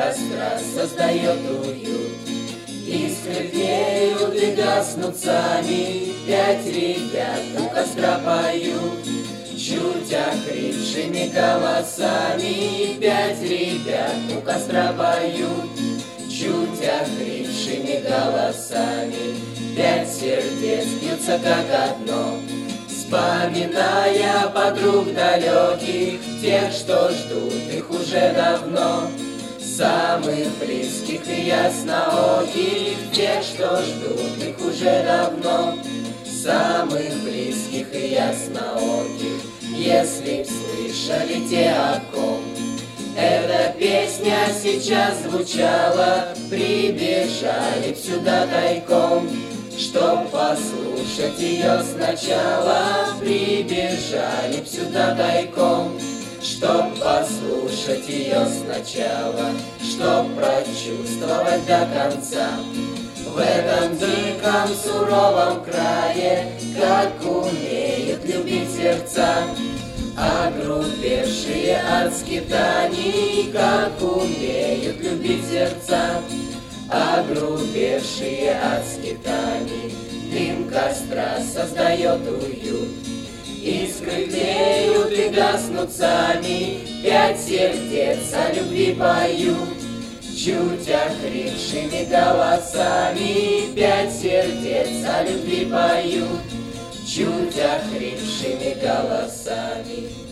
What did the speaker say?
костра создает уют. Искры тлеют и гаснут сами, 5 ребят у костра поют. Чуть охрипшими голосами 5 ребят у костра поют. Чуть охрипшими голосами 5 сердец бьются как одно, вспоминая подруг далеких, тех, что ждут их уже давно. Самых близких и яснооких, тех, что ждут их уже давно. Самых близких и яснооких, если б слышали те, о ком эта песня сейчас звучала, прибежали б сюда тайком, чтоб послушать ее сначала. Прибежали б сюда тайком, чтоб послушать ее сначала, чтоб прочувствовать до конца. В этом диком суровом крае, как умеют любить сердца, огрубевшие от скитаний, как умеют любить сердца, огрубевшие от скитаний. Дым костра создает уют, искры тлеют и гаснут сами, 5 сердец о любви поют. Чуть охрипшими голосами 5 сердец о любви поют. Чуть охрипшими голосами